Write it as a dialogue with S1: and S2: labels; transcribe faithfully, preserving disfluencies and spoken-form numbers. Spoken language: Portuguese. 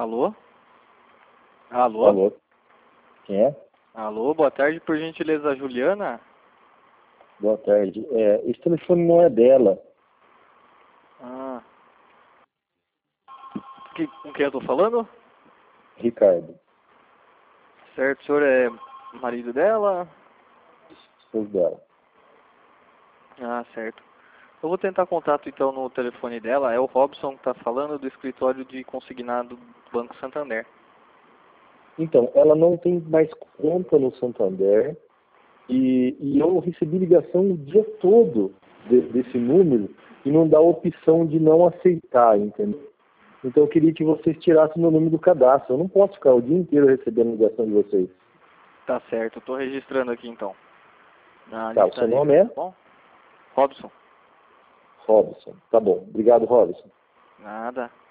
S1: Alô? Alô?
S2: Alô? Quem é?
S1: Alô, boa tarde, por gentileza, Juliana?
S2: Boa tarde. É, esse telefone não é dela.
S1: Ah. Que, com quem eu tô falando?
S2: Ricardo.
S1: Certo, o senhor é marido dela?
S2: Esposo dela.
S1: Ah, certo. Eu vou tentar contato então no telefone dela. É o Robson que tá falando do escritório de consignado do Banco Santander.
S2: Então, ela não tem mais conta no Santander e, e eu recebi ligação o dia todo de, desse número e não dá a opção de não aceitar, entendeu? Então eu queria que vocês tirassem meu nome do cadastro. Eu não posso ficar o dia inteiro recebendo ligação de vocês.
S1: Tá certo, eu tô registrando aqui então. Na
S2: Tá, o
S1: lista
S2: seu
S1: negra,
S2: nome é?
S1: tá bom? Robson.
S2: Robson. Tá bom. Obrigado, Robson.
S1: Nada.